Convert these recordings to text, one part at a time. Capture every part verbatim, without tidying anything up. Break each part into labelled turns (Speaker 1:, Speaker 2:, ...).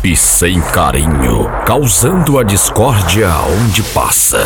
Speaker 1: Equipe sem carinho, causando a discórdia onde passa.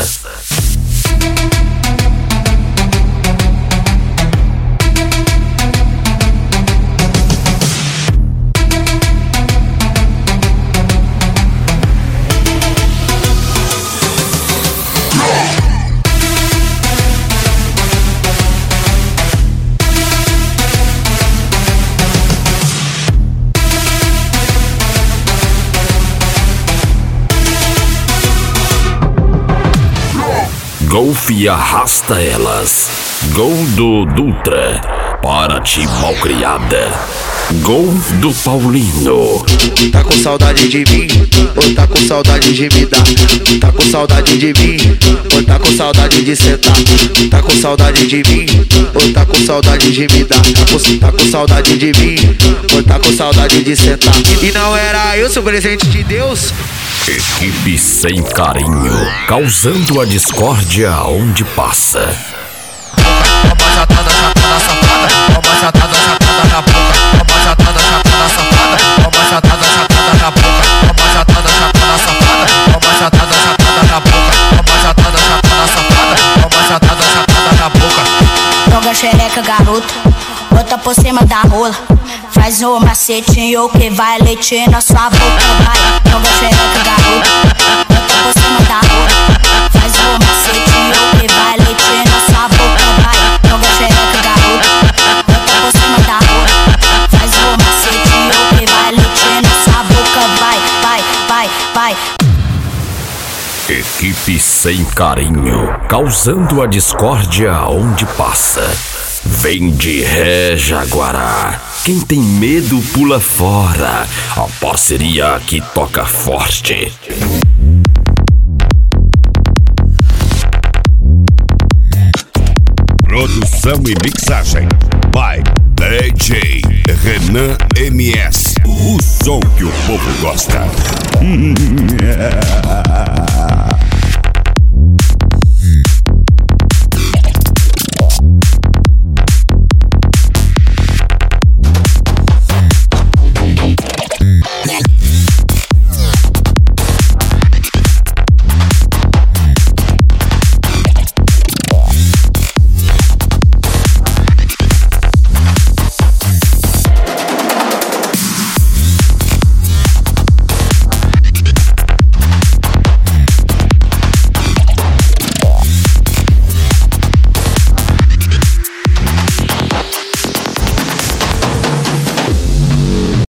Speaker 1: Golfe arrasta elas. Gol do Dutra. Para ti, malcriada. Gol do Paulino.
Speaker 2: Tá com saudade de mim? Ou tá com saudade de me dar? Tá com saudade de mim? Ou tá com saudade de sentar? Tá com saudade de mim? Ou tá com saudade de me dar? Tá com, tá com saudade de mim? Ou tá com saudade de sentar? E não era eu seu presente de Deus?
Speaker 1: Equipe sem carinho, causando a discórdia onde passa.
Speaker 3: Toma jatada, jatada safada. Toma jatada, jatada na boca. Toma jatada, jatada safada. Toma jatada, jatada na boca. Toma jatada, jatada safada. Toma jatada, jatada na boca. Toma jatada, jatada safada. Toma jatada, jatada na boca.
Speaker 4: Joga xereca, garoto, bota por cima da rola. Faz o macetinho que vai leite na sua boca, vai. Joga xereca, garoto, bota por cima da rola. Faz o macetinho que vai leite na sua boca, vai. Joga xereca, garoto, bota por cima da rola. Faz o macetinho que vai leite na sua boca, vai, vai, vai, vai.
Speaker 1: Equipe sem carinho, causando a discórdia onde passa. Vem de ré, Jaguará. Quem tem medo pula fora. A parceria que toca forte.
Speaker 5: Produção e mixagem by D J Renan M S. O som que o povo gosta.